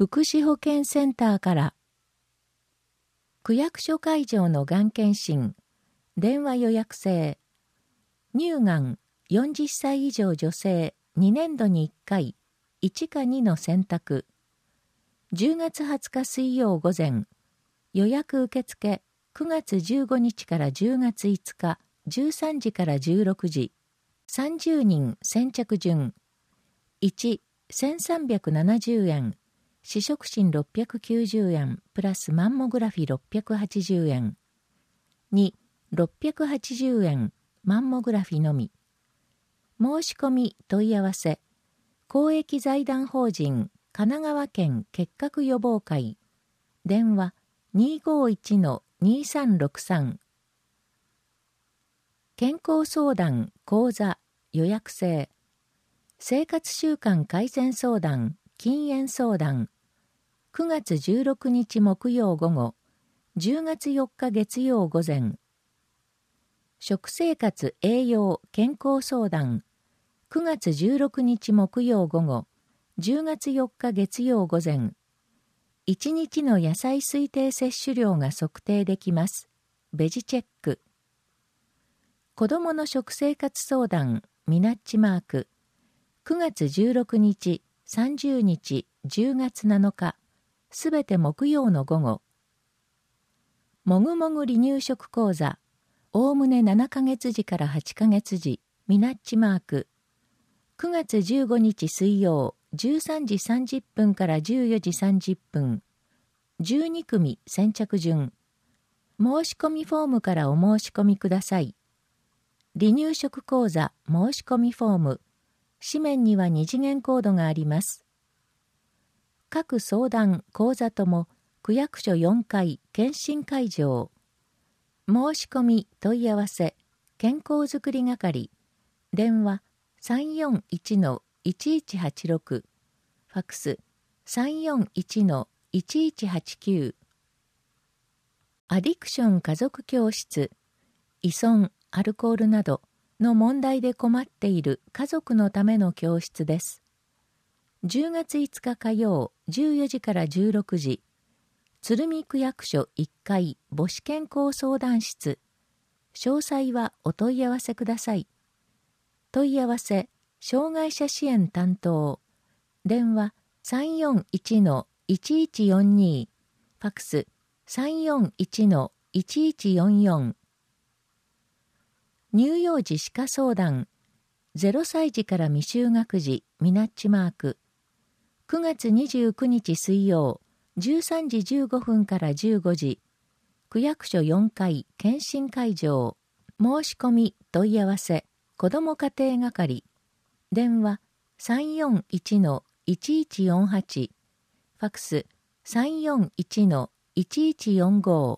福祉保健センターから区役所会場のがん検診電話予約制乳がん40歳以上女性2年度に1回1か2の選択10月20日水曜午前予約受付9月15日から10月5日13時から16時30人先着順1、1370円視触診690円プラスマンモグラフィ680円2、680円マンモグラフィのみ申し込み問い合わせ公益財団法人神奈川県結核予防会電話 251-2363 健康相談講座予約制生活習慣改善相談禁煙相談9月16日木曜午後10月4日月曜午前食生活栄養健康相談9月16日木曜午後10月4日月曜午前1日の野菜推定摂取量が測定できますベジチェック子どもの食生活相談ミナッチマーク9月16日30日10月7日すべて木曜の午後もぐもぐ離乳食講座おおむね7ヶ月時から8ヶ月時ミナッチマーク9月15日水曜13時30分から14時30分12組先着順申し込みフォームからお申し込みください離乳食講座申し込みフォーム紙面には2次元コードがあります各相談講座とも区役所4階検診会場申し込み問い合わせ健康づくり係電話 341-1186 ファクス 341-1189 アディクション家族教室依存アルコールなどの問題で困っている家族のための教室です10月5日火曜14時から16時鶴見区役所1階母子健康相談室詳細はお問い合わせください問い合わせ障害者支援担当電話 341-1142 ファクス 341-1144 乳幼児歯科相談0歳児から未就学児ミナッチマーク9月29日水曜13時15分から15時区役所4階検診会場申し込み問い合わせ子ども家庭係電話 341-1148 ファクス 341-1145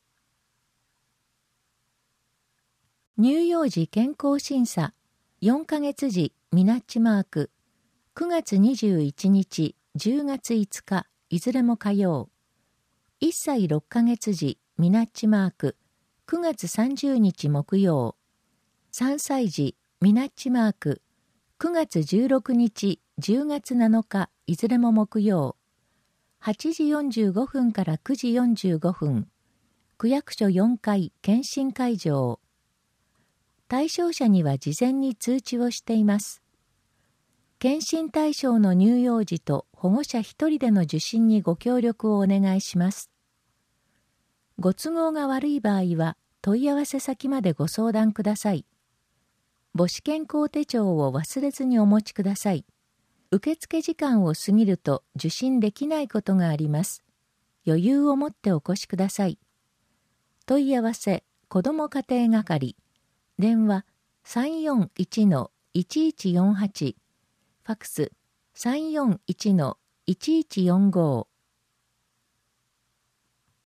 乳幼児健康審査4ヶ月時ミナッチマーク9月21日10月5日いずれも火曜1歳6ヶ月時ミナッチマーク9月30日木曜3歳児ミナッチマーク9月16日10月7日いずれも木曜8時45分から9時45分区役所4階検診会場対象者には事前に通知をしています検診対象の乳幼児と保護者1人での受診にご協力をお願いしますご都合が悪い場合は問い合わせ先までご相談ください母子健康手帳を忘れずにお持ちください受付時間を過ぎると受診できないことがあります余裕を持ってお越しください問い合わせ子ども家庭係電話 341-1148 ファクス 341-1145